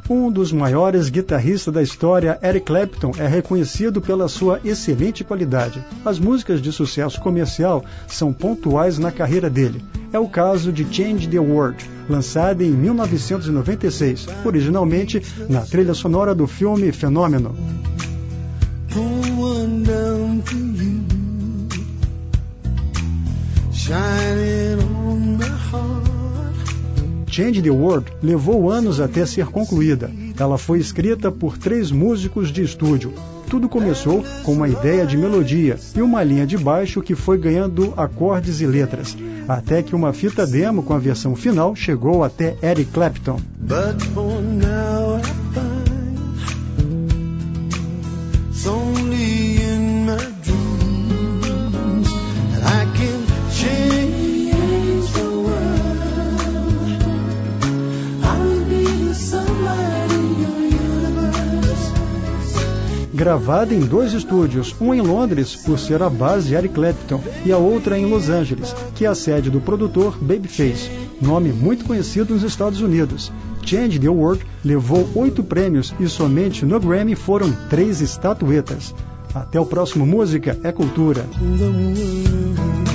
Um dos maiores guitarristas da história, Eric Clapton, é reconhecido pela sua excelente qualidade. As músicas de sucesso comercial são pontuais na carreira dele. É o caso de Change the World, lançada em 1996, originalmente na trilha sonora do filme Fenômeno. Change the World levou anos até ser concluída. Ela foi escrita por 3 músicos de estúdio. Tudo começou com uma ideia de melodia e uma linha de baixo que foi ganhando acordes e letras, até que uma fita demo com a versão final chegou até Eric Clapton. Gravada em 2 estúdios, um em Londres, por ser a base de Eric Clapton, e a outra em Los Angeles, que é a sede do produtor Babyface, nome muito conhecido nos Estados Unidos. Change the World levou 8 prêmios e somente no Grammy foram 3 estatuetas. Até o próximo Música é Cultura.